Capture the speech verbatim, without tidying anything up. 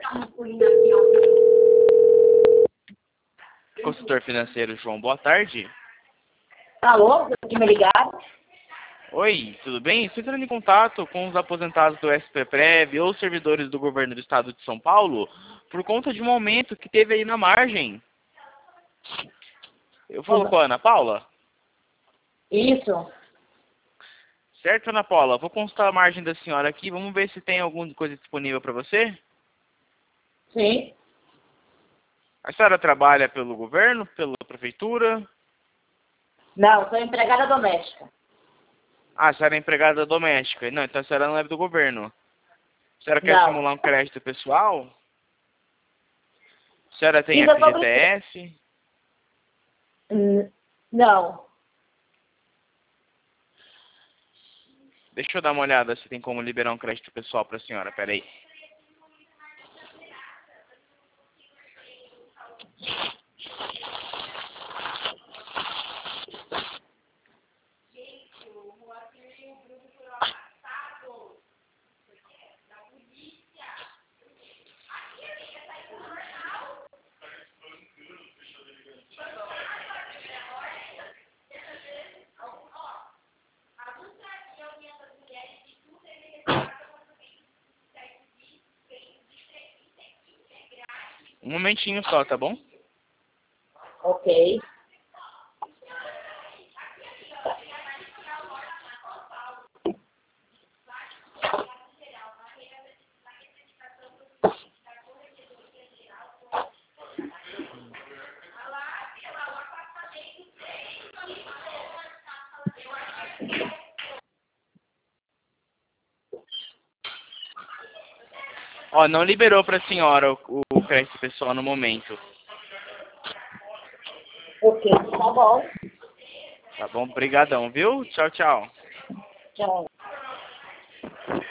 Consultor financeiro João, boa tarde. Alô, de me ligar? Oi, tudo bem? Estou entrando em contato com os aposentados do S P Prev ou servidores do governo do estado de São Paulo por conta de um aumento que teve aí na margem. Eu falo com a Ana Paula? Isso. Certo, Ana Paula? Vou consultar a margem da senhora aqui. Vamos ver se tem alguma coisa disponível para você. Sim. A senhora trabalha pelo governo, pela prefeitura? Não, sou empregada doméstica. Ah, a senhora é empregada doméstica. Não, então a senhora não é do governo. A senhora quer Não. simular um crédito pessoal? A senhora tem Fiz a F G T S? Hum, Não. Deixa eu dar uma olhada se tem como liberar um crédito pessoal para a senhora. Pera aí. Um momentinho só, tá bom? Ok. Ó, não liberou para a senhora o, o crédito pessoal no momento. Ok, tá bom. Tá bom? Obrigadão, viu? Tchau, tchau. Tchau.